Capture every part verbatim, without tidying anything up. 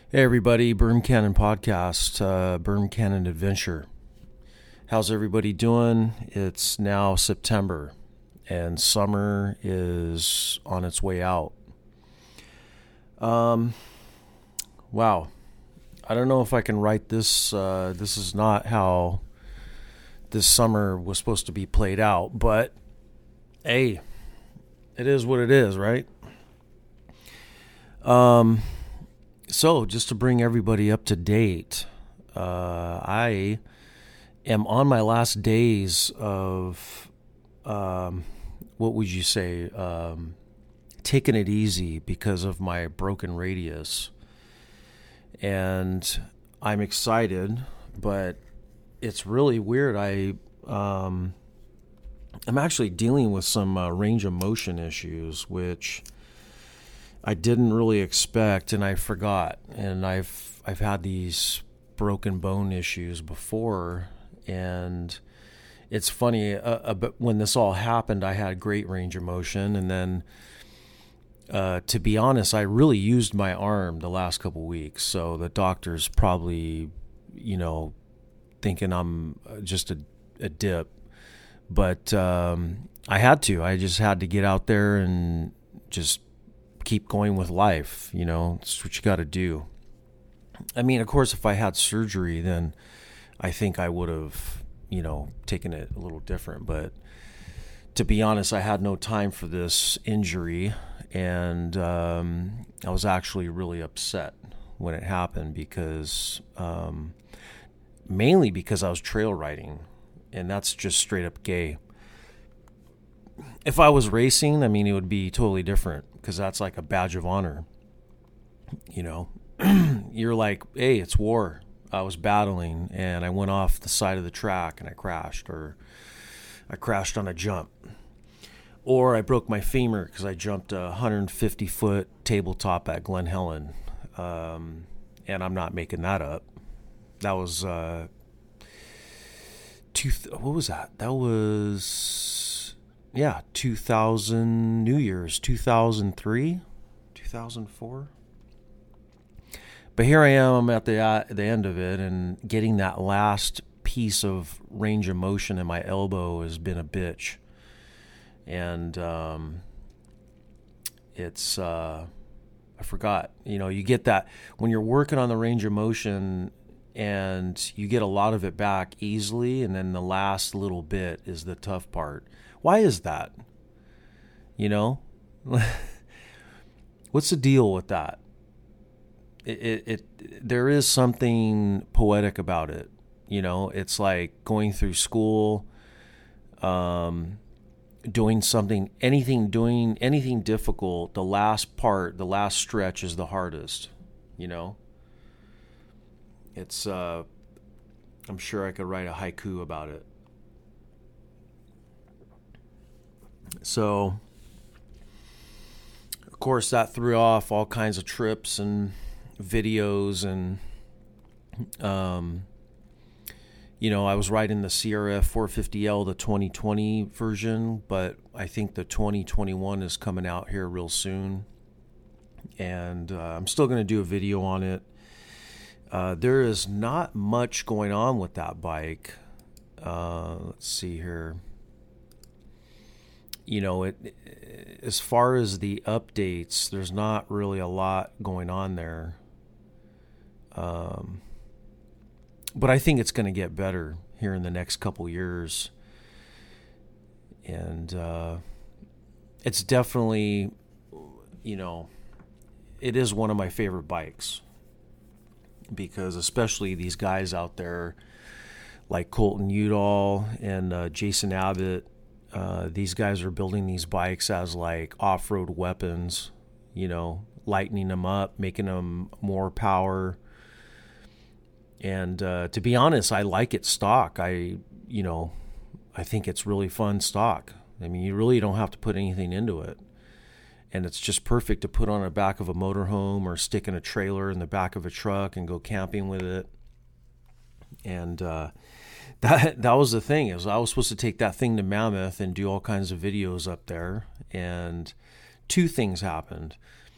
Hey everybody, Berm Cannon Podcast, uh, Berm Cannon Adventure. How's everybody doing? It's now September and summer is on its way out. Um, wow. I don't know if I can write this. Uh, this is not how this summer was supposed to be played out, but hey, it is what it is, right? Um, so just to bring everybody up to date, uh, I am on my last days of, um, what would you say, um, taking it easy because of my broken radius. And I'm excited, but it's really weird. I, um, I'm actually dealing with some uh, range of motion issues, which I didn't really expect, and I forgot. And I've I've had these broken bone issues before, and it's funny. Uh, uh, but when this all happened, I had great range of motion, and then, uh, to be honest, I really used my arm the last couple weeks. So the doctor's probably, you know, thinking I'm just a, a dip, but um, I had to. I just had to get out there and just keep going with life. You know, it's what you got to do. I mean, of course, if I had surgery, then I think I would have, you know, taken it a little different. But to be honest, I had no time for this injury, and um, I was actually really upset when it happened because, um, mainly because I was trail riding, and that's just straight up gay. If I was racing, I mean, it would be totally different because that's like a badge of honor. You know, you're like, hey, it's war. I was battling and I went off the side of the track and I crashed, or I crashed on a jump, or I broke my femur because I jumped a one hundred fifty foot tabletop at Glen Helen. Um, and I'm not making that up. That was, uh, two, what was that? That was, yeah, two thousand, New Year's, two thousand three, two thousand four. But here I am at the uh, the end of it, and getting that last piece of range of motion in my elbow has been a bitch. And um, it's, uh, I forgot, you know, you get that when you're working on the range of motion and you get a lot of it back easily, and then the last little bit is the tough part. Why is that? You know, what's the deal with that? It, it, it, there is something poetic about it. You know, it's like going through school, um, doing something, anything, doing anything difficult. The last part, the last stretch is the hardest, you know? It's, uh, I'm sure I could write a haiku about it. So, of course, that threw off all kinds of trips and videos, and, um, you know, I was riding the C R F four fifty L, the twenty twenty version, but I think the twenty twenty-one is coming out here real soon, and uh, I'm still going to do a video on it. Uh, there is not much going on with that bike. Uh, let's see here. You know, it, as far as the updates, there's not really a lot going on there. Um, but I think it's going to get better here in the next couple years. And uh, it's definitely, you know, it is one of my favorite bikes. Because especially these guys out there like Colton Udall and uh, Jason Abbott, Uh, these guys are building these bikes as like off-road weapons, you know, lightening them up, making them more power. And uh, to be honest, I like it stock. I, you know, I think it's really fun stock. I mean, you really don't have to put anything into it. And it's just perfect to put on the back of a motorhome or stick in a trailer in the back of a truck and go camping with it. And, uh, That that was the thing, is I was supposed to take that thing to Mammoth and do all kinds of videos up there, and two things happened.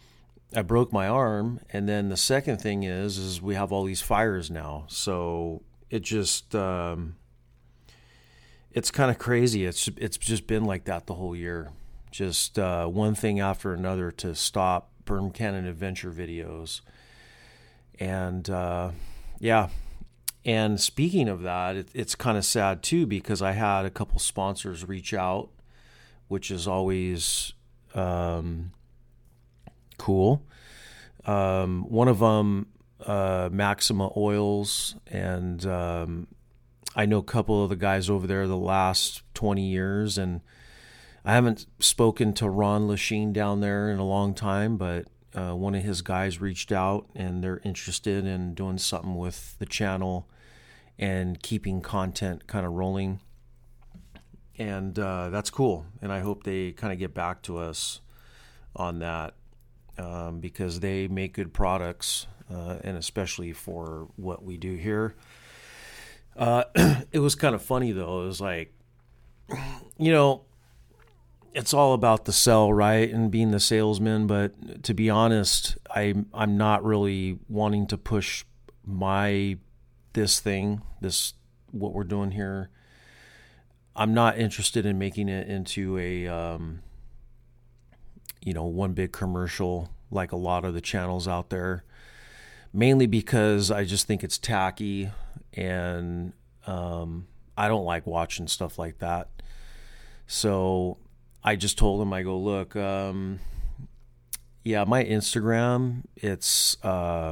I broke my arm, and then the second thing is is we have all these fires now. So it just um, it's kind of crazy. It's it's just been like that the whole year. Just uh, one thing after another to stop Berm Cannon Adventure videos. And uh, yeah. And speaking of that, it, it's kind of sad too, because I had a couple sponsors reach out, which is always um, cool. Um, one of them, uh, Maxima Oils, and um, I know a couple of the guys over there the last twenty years, and I haven't spoken to Ron Lachine down there in a long time, but uh, one of his guys reached out, and they're interested in doing something with the channel and keeping content kind of rolling. And uh, that's cool. And I hope they kind of get back to us on that, um, because they make good products, uh, and especially for what we do here. Uh, it was kind of funny, though. It was like, you know, it's all about the sell, right? And being the salesman. But to be honest, I, I'm not really wanting to push my this thing, this what we're doing here. I'm not interested in making it into a, um, you know, one big commercial like a lot of the channels out there. Mainly because I just think it's tacky, and um, I don't like watching stuff like that. So I just told him, I go, look, um, yeah, my Instagram, it's uh,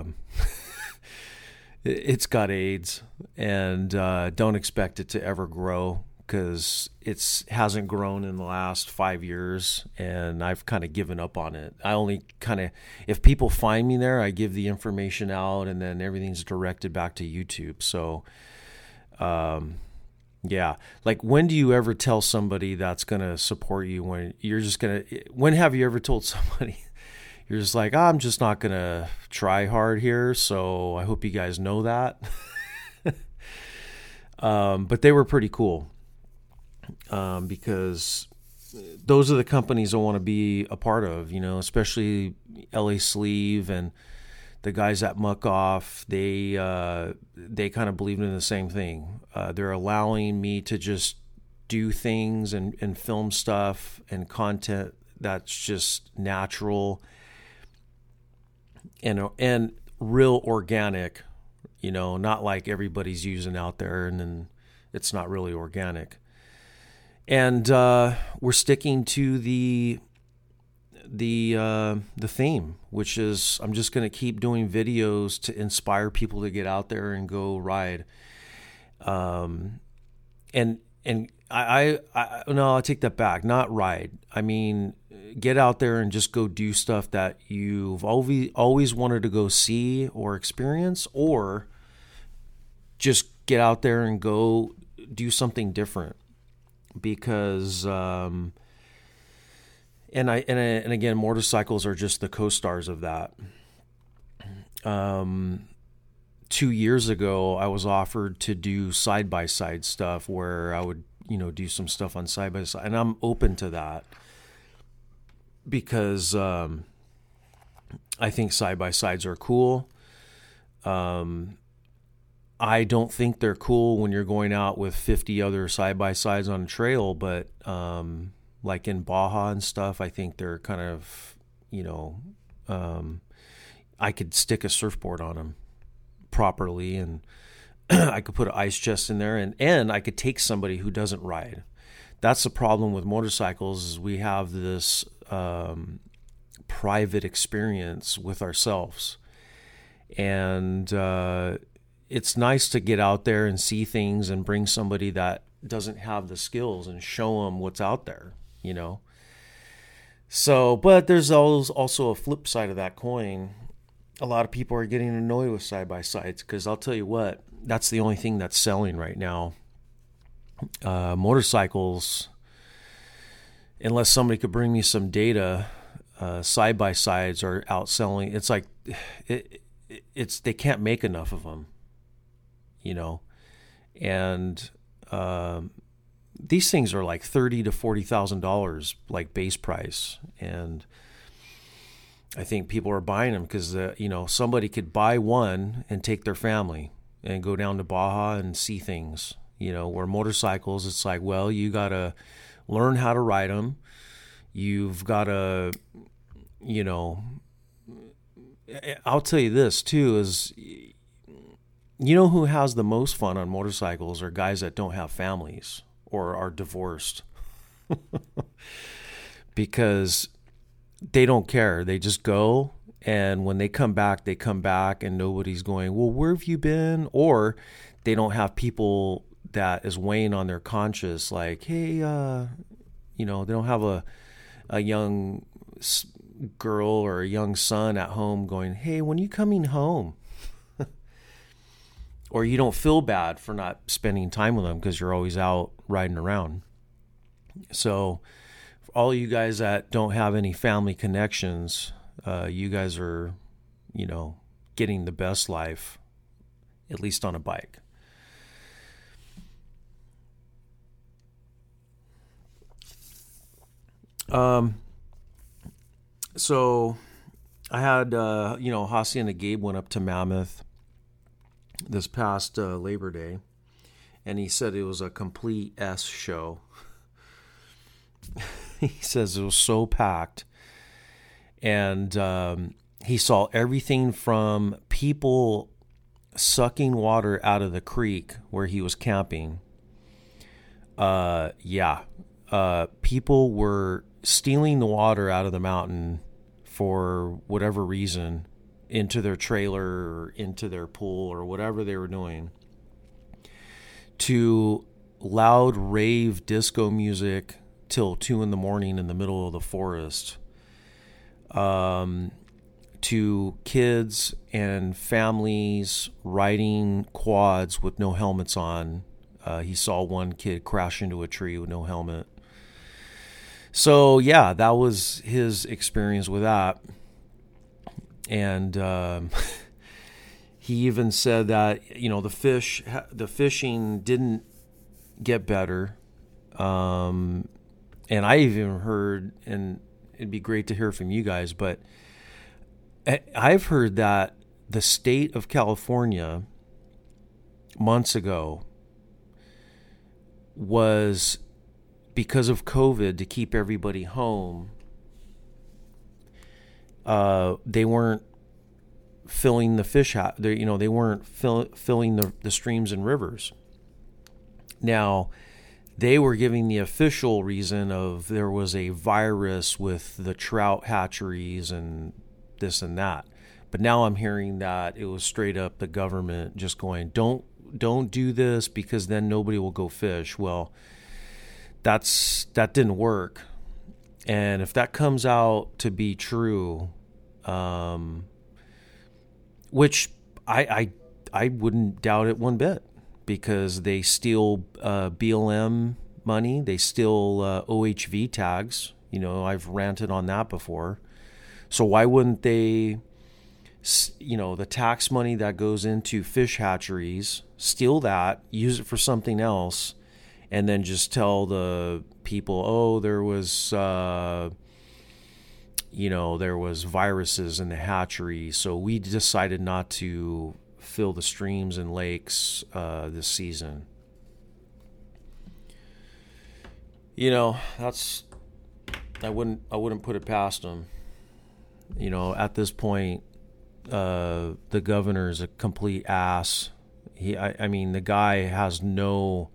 it's got AIDS, and uh, don't expect it to ever grow, because it's hasn't grown in the last five years, and I've kind of given up on it. I only kind of, if people find me there, I give the information out, and then everything's directed back to YouTube. So, um, yeah, like, when do you ever tell somebody that's going to support you when you're just going to, when have you ever told somebody, you're just like, oh, I'm just not going to try hard here, so I hope you guys know that. um, but they were pretty cool. Um, because those are the companies I want to be a part of, you know, especially L A Sleeve and the guys at Muck Off. They uh, they kind of believe in the same thing. Uh, they're allowing me to just do things and, and film stuff and content that's just natural and and real organic, you know, not like everybody's using out there and then it's not really organic. And uh, we're sticking to the the uh, the theme, which is I'm just going to keep doing videos to inspire people to get out there and go ride. Um, and and I, I, I no, I'll take that back. Not ride. I mean, get out there and just go do stuff that you've always always wanted to go see or experience, or just get out there and go do something different. Because, um, and I, and I, and again, motorcycles are just the co-stars of that. Um, two years ago, I was offered to do side-by-side stuff where I would, you know, do some stuff on side-by-side, and I'm open to that because, um, I think side-by-sides are cool. Um, I don't think they're cool when you're going out with fifty other side-by-sides on a trail, but um, like in Baja and stuff, I think they're kind of, you know, um, I could stick a surfboard on them properly, and I could put an ice chest in there, and, and I could take somebody who doesn't ride. That's the problem with motorcycles, is we have this um, private experience with ourselves. And uh it's nice to get out there and see things and bring somebody that doesn't have the skills and show them what's out there, you know? So, but there's also a flip side of that coin. A lot of people are getting annoyed with side-by-sides because I'll tell you what, that's the only thing that's selling right now. Uh, motorcycles, unless somebody could bring me some data, uh, side-by-sides are outselling. It's like, it, it's they can't make enough of them. You know, and um, these things are like thirty to forty thousand dollars, like base price. And I think people are buying them because, uh, you know, somebody could buy one and take their family and go down to Baja and see things, you know, where motorcycles, it's like, well, you got to learn how to ride them. You've got to, you know, I'll tell you this too, is, you know, who has the most fun on motorcycles are guys that don't have families or are divorced because they don't care. They just go. And when they come back, they come back and nobody's going, well, where have you been? Or they don't have people that is weighing on their conscience. Like, hey, uh, you know, they don't have a, a young girl or a young son at home going, hey, when are you coming home? Or you don't feel bad for not spending time with them because you're always out riding around. So for all you guys that don't have any family connections, uh, you guys are, you know, getting the best life, at least on a bike. Um, so I had, uh, you know, Hasi and Gabe went up to Mammoth this past uh, Labor Day, and he said it was a complete S show. He says it was so packed, and um, he saw everything from people sucking water out of the creek where he was camping. Uh, yeah, uh, people were stealing the water out of the mountain for whatever reason, into their trailer or into their pool or whatever they were doing, to loud rave disco music till two in the morning in the middle of the forest, um, to kids and families riding quads with no helmets on. Uh, he saw one kid crash into a tree with no helmet. So yeah, that was his experience with that. And um, he even said that, you know, the fish, the fishing didn't get better. Um, and I even heard, and it'd be great to hear from you guys, but I've heard that the state of California months ago was, because of COVID, to keep everybody home, Uh, they weren't filling the fish, ha- they, you know, they weren't fill- filling the, the streams and rivers. Now, they were giving the official reason of there was a virus with the trout hatcheries and this and that. But now I'm hearing that it was straight up the government just going, don't don't do this because then nobody will go fish. Well, that's that didn't work. And if that comes out to be true, um, which I, I I wouldn't doubt it one bit, because they steal uh, B L M money, they steal uh, O H V tags. You know, I've ranted on that before. So why wouldn't they, you know, the tax money that goes into fish hatcheries, steal that, use it for something else, and then just tell the people, oh, there was, uh, you know, there was viruses in the hatchery, so we decided not to fill the streams and lakes uh, this season. You know, that's, I wouldn't, I wouldn't put it past them. You know, at this point, uh, the governor is a complete ass. He, I, I mean, the guy has no.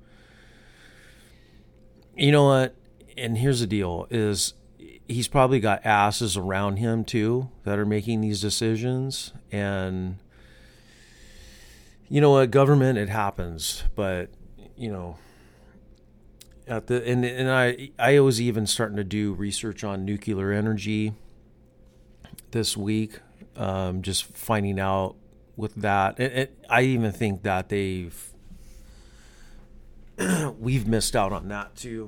You know what? And here's the deal: is he's probably got asses around him too that are making these decisions. And you know what? Government, it happens, but you know, at the and and I I was even starting to do research on nuclear energy this week, um, just finding out with that. It, it, I even think that they've we've missed out on that too.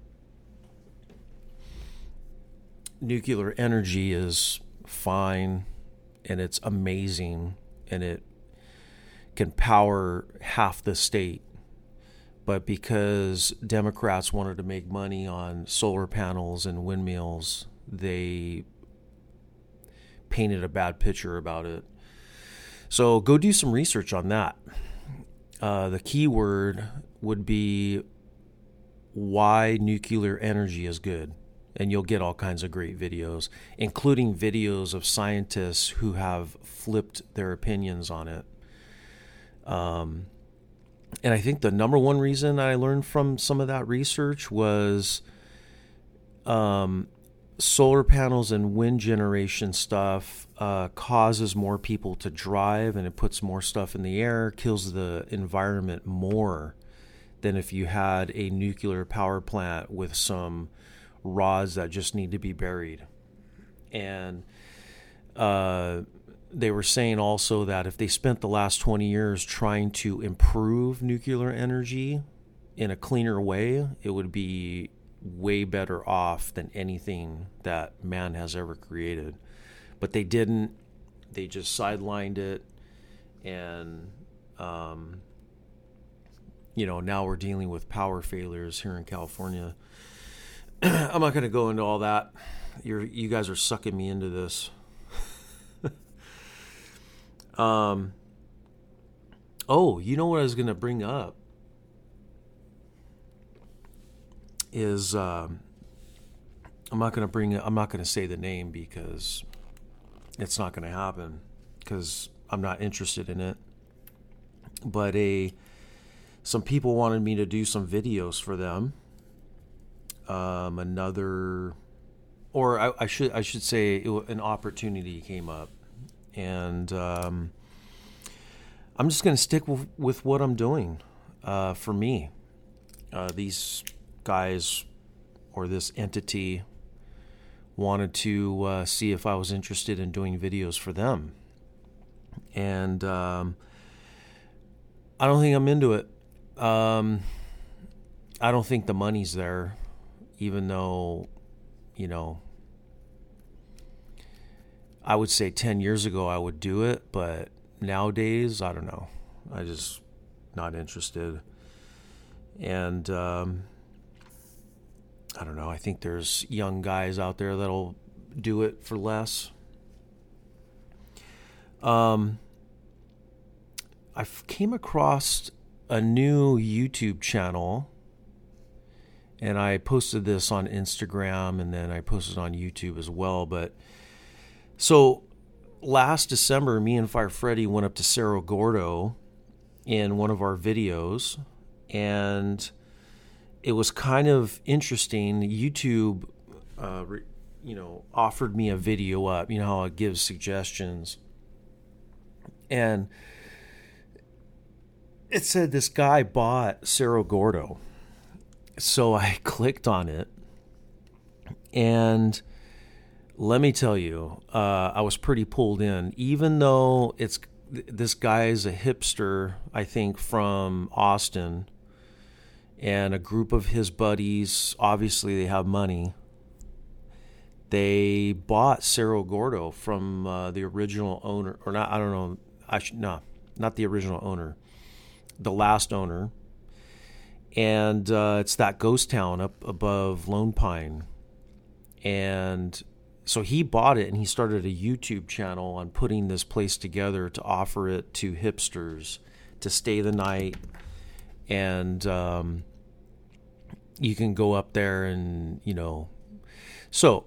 Nuclear energy is fine and it's amazing and it can power half the state. But because Democrats wanted to make money on solar panels and windmills, they painted a bad picture about it. So go do some research on that. Uh, the key word would be why nuclear energy is good. And you'll get all kinds of great videos, including videos of scientists who have flipped their opinions on it. Um, and I think the number one reason I learned from some of that research was um, solar panels and wind generation stuff uh, causes more people to drive, and it puts more stuff in the air, kills the environment more than if you had a nuclear power plant with some rods that just need to be buried. And uh, they were saying also that if they spent the last twenty years trying to improve nuclear energy in a cleaner way, it would be way better off than anything that man has ever created. But they didn't. They just sidelined it. And, um, you know, now we're dealing with power failures here in California. I'm not going to go into all that. You're, you guys are sucking me into this. um. Oh, you know what I was going to bring up is um, I'm not going to bring. I'm not going to say the name because it's not going to happen because I'm not interested in it. But a some people wanted me to do some videos for them. Um, another, or I, I should I should say it, an opportunity came up, and um, I'm just going to stick with, with what I'm doing. Uh, for me, uh, these guys or this entity wanted to uh, see if I was interested in doing videos for them, and um, I don't think I'm into it. Um, I don't think the money's there. Even though, you know, I would say ten years ago I would do it, but nowadays, I don't know. I just not interested. And um, I don't know. I think there's young guys out there that'll do it for less. Um, I came across a new YouTube channel. And I posted this on Instagram, and then I posted on YouTube as well. But so last December, me and Fire Freddy went up to Cerro Gordo in one of our videos, and it was kind of interesting. YouTube, uh, you know, offered me a video up. You know how it gives suggestions, and it said this guy bought Cerro Gordo. So I clicked on it, and let me tell you, uh, I was pretty pulled in. Even though it's this guy is a hipster, I think from Austin, and a group of his buddies, obviously they have money. They bought Cerro Gordo from uh, the original owner, or not? I don't know. I should no, not the original owner, the last owner. And uh, it's that ghost town up above Lone Pine. And so he bought it, and he started a YouTube channel on putting this place together to offer it to hipsters to stay the night. And um, you can go up there and, you know. So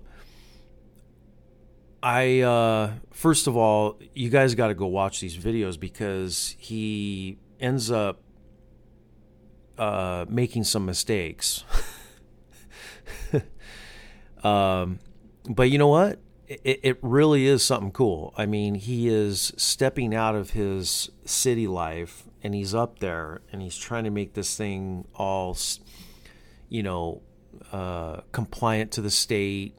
I, uh, first of all, you guys got to go watch these videos because he ends up Uh, making some mistakes. um, but you know what? It, it really is something cool. I mean, he is stepping out of his city life, and he's up there, and he's trying to make this thing all, you know, uh, compliant to the state,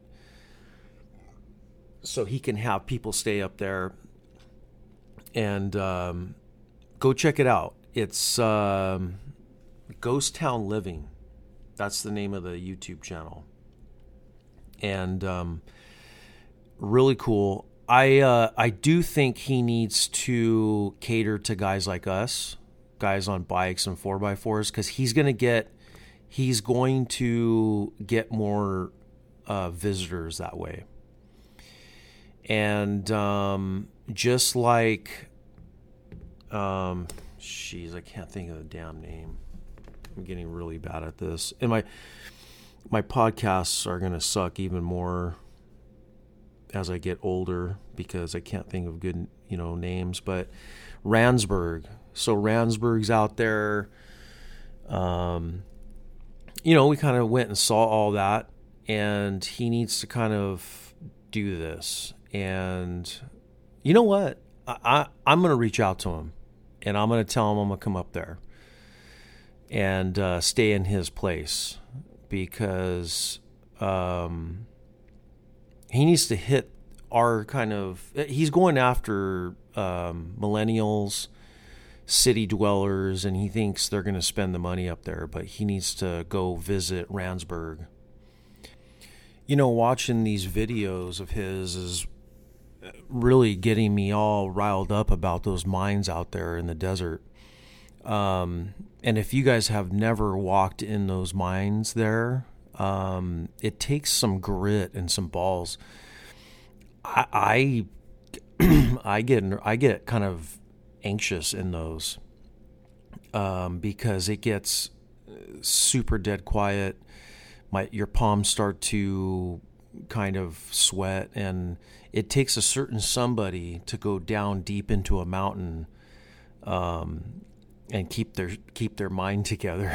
so he can have people stay up there. And um, go check it out. It's um, Ghost Town Living. That's the name of the YouTube channel. And um, really cool. I uh, I do think he needs to cater to guys like us, guys on bikes and four by fours, because he's gonna get he's going to get more uh, visitors that way. And um, just like, um, jeez, I can't think of the damn name. I'm getting really bad at this. And my my podcasts are going to suck even more as I get older because I can't think of good, you know, names. But Ransburg. So Ransburg's out there. Um, you know, we kind of went and saw all that, and he needs to kind of do this. And you know what? I, I, I'm going to reach out to him, and I'm going to tell him I'm going to come up there and uh, stay in his place because um, he needs to hit our kind of, he's going after um, millennials, city dwellers, and he thinks they're going to spend the money up there, but he needs to go visit Ransburg. You know, watching these videos of his is really getting me all riled up about those mines out there in the desert. Um, and if you guys have never walked in those mines there, um, it takes some grit and some balls. I, I, I get, I get kind of anxious in those, um, because it gets super dead quiet. My, your palms start to kind of sweat, and it takes a certain somebody to go down deep into a mountain, um, and keep their keep their mind together.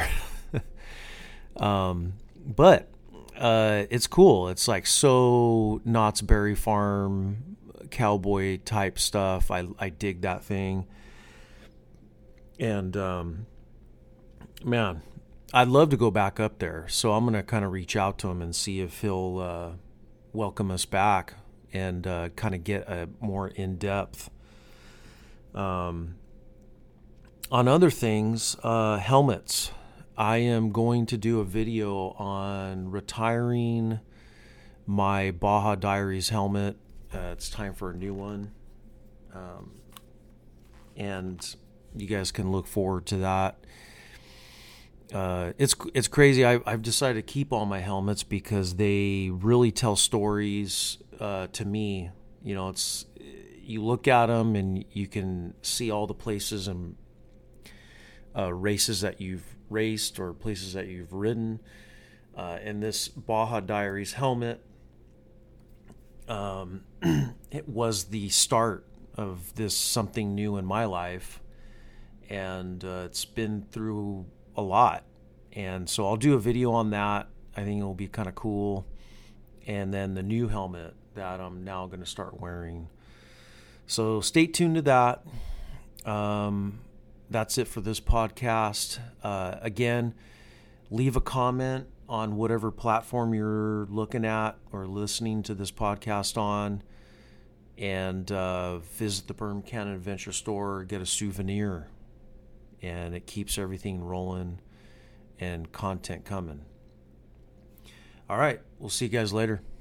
um, but uh, it's cool. It's like so Knott's Berry Farm cowboy type stuff. I I dig that thing. And um, man, I'd love to go back up there. So I'm gonna kind of reach out to him and see if he'll uh, welcome us back and uh, kind of get a more in depth. Um. On other things, uh, helmets. I am going to do a video on retiring my Baja Diaries helmet. Uh, it's time for a new one. Um, and you guys can look forward to that. Uh, it's it's crazy. I, I've decided to keep all my helmets because they really tell stories uh, to me. You know, it's you look at them and you can see all the places and Uh, races that you've raced or places that you've ridden. Uh, and this Baja Diaries helmet, um, it was the start of this something new in my life. And uh, it's been through a lot. And so I'll do a video on that. I think it'll be kind of cool. And then the new helmet that I'm now going to start wearing. So stay tuned to that. Um, That's it for this podcast. Uh, again, leave a comment on whatever platform you're looking at or listening to this podcast on, and uh, visit the Berm Cannon Adventure Store, get a souvenir, and it keeps everything rolling and content coming. All right, we'll see you guys later.